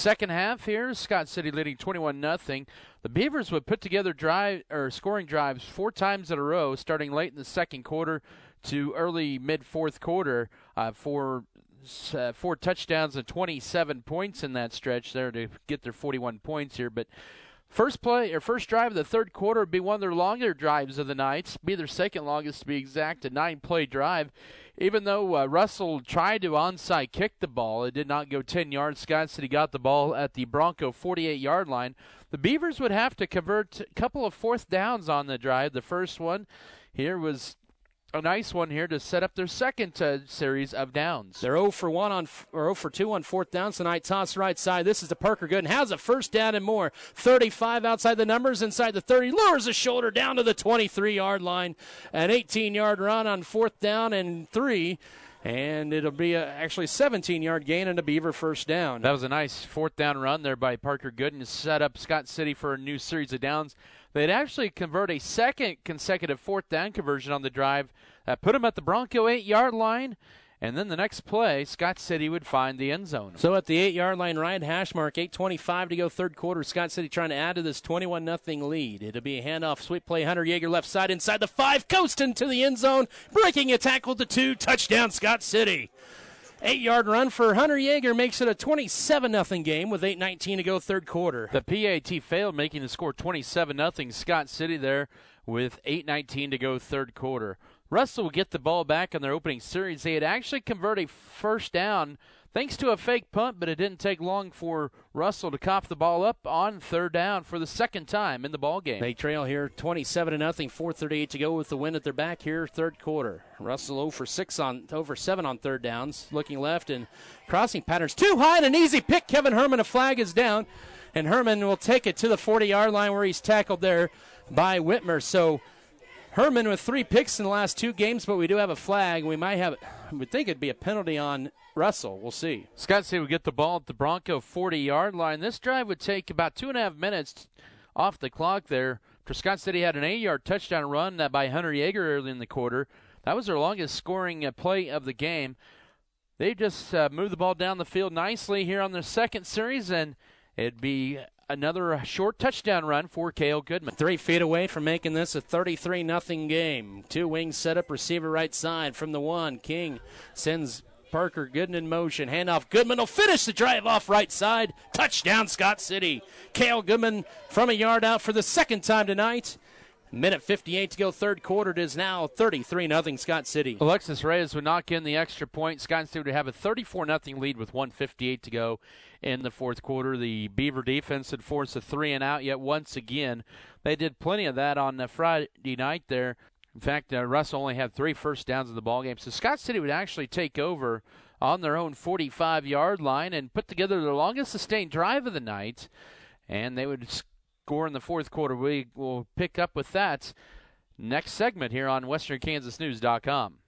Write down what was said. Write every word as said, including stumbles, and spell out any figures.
second half here, Scott City leading twenty-one nothing. The Beavers would put together drive or scoring drives four times in a row, starting late in the second quarter to early mid-fourth quarter uh, for uh, four touchdowns and twenty-seven points in that stretch there to get their forty-one points here. But first play or first drive of the third quarter would be one of their longer drives of the night, be their second longest to be exact, a nine-play drive. Even though uh, Russell tried to onside kick the ball, it did not go ten yards. Scott City got the ball at the Bronco forty-eight-yard line. The Beavers would have to convert a couple of fourth downs on the drive. The first one here was a nice one here to set up their second uh, series of downs. They're oh for one on or oh for two on fourth downs tonight. Toss right side. This is to Parker Gooden. Has a first down and more. thirty-five outside the numbers, inside the thirty. Lowers the shoulder down to the twenty-three-yard line. An eighteen-yard run on fourth down and three. And it'll be a, actually a seventeen-yard gain and a Beaver first down. That was a nice fourth down run there by Parker Gooden to set up Scott City for a new series of downs. They'd actually convert a second consecutive fourth down conversion on the drive that put them at the Bronco eight-yard line. And then the next play, Scott City would find the end zone. So at the eight-yard line, Ryan hash mark, eight twenty-five to go third quarter. Scott City trying to add to this twenty-one nothing lead. It'll be a handoff, sweep play, Hunter Yeager left side inside the five, coasting to the end zone, breaking a tackle to two, touchdown Scott City. Eight-yard run for Hunter Yeager makes it a twenty-seven nothing game with eight nineteen to go third quarter. The P A T failed, making the score twenty-seven nothing. Scott City there with eight nineteen to go third quarter. Russell will get the ball back in their opening series. They had actually converted a first down thanks to a fake punt, but it didn't take long for Russell to cough the ball up on third down for the second time in the ball game. They trail here twenty-seven to nothing, four thirty-eight to go with the win at their back here, third quarter. Russell oh for six on oh for seven on third downs, looking left and crossing patterns too high and an easy pick. Kevin Herman, a flag is down, and Herman will take it to the forty-yard line where he's tackled there by Whitmer. So Herman with three picks in the last two games, but we do have a flag. We might have, I would think it'd be a penalty on Russell. We'll see. Scott City would get the ball at the Bronco forty-yard line. This drive would take about two and a half minutes off the clock there. For Scott City had an eight-yard touchdown run by Hunter Yeager early in the quarter. That was their longest scoring uh, play of the game. They just uh, moved the ball down the field nicely here on their second series, and it'd be another short touchdown run for Cale Goodman. Three feet away from making this a thirty-three nothing game. Two wings set up, receiver right side from the one. King sends Parker Gooden in motion. Handoff. Goodman will finish the drive off right side. Touchdown, Scott City. Cale Goodman from a yard out for the second time tonight. Minute fifty-eight to go third quarter. It is now thirty-three nothing Scott City. Alexis Reyes would knock in the extra point. Scott City would have a thirty-four nothing lead with one fifty-eight to go in the fourth quarter. The Beaver defense had forced a three and out yet once again. They did plenty of that on the Friday night there. In fact, uh, Russell only had three first downs in the ballgame. So Scott City would actually take over on their own forty-five-yard line and put together their longest sustained drive of the night. And they would score in the fourth quarter. We will pick up with that next segment here on Western Kansas News dot com.